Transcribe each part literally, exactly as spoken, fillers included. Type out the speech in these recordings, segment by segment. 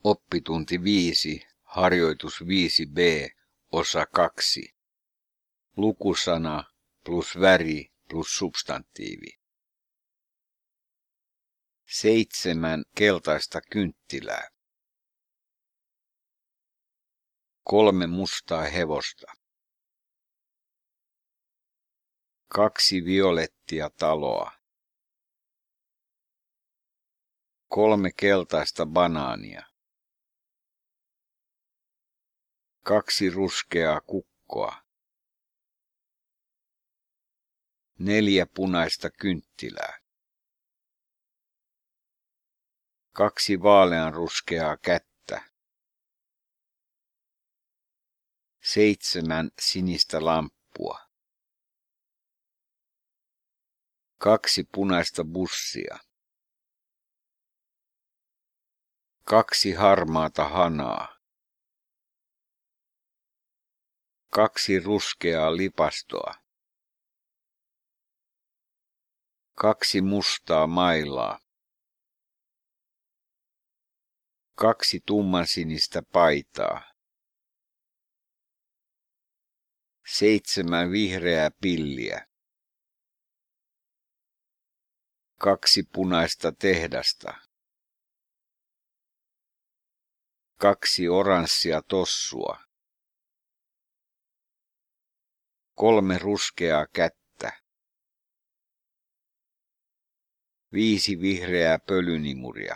Oppitunti viisi, harjoitus viisi b, osa kaksi. Lukusana plus väri plus substantiivi. Seitsemän keltaista kynttilää. Kolme mustaa hevosta. Kaksi violettia taloa. Kolme keltaista banaania. Kaksi ruskeaa kukkoa. Neljä punaista kynttilää. Kaksi vaaleanruskeaa kättä. Seitsemän sinistä lamppua. Kaksi punaista bussia. Kaksi harmaata hanaa. Kaksi ruskeaa lipastoa. Kaksi mustaa mailaa. Kaksi tummansinistä paitaa. Seitsemän vihreää pilliä. Kaksi punaista tehdasta. Kaksi oranssia tossua. Kolme ruskeaa kättä. Viisi vihreää pölynimuria.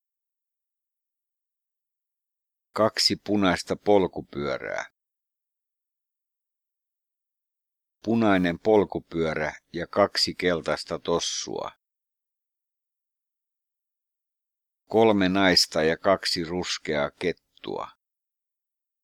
Kaksi punaista polkupyörää. Punainen polkupyörä ja kaksi keltaista tossua. Kolme naista ja kaksi ruskeaa kettua.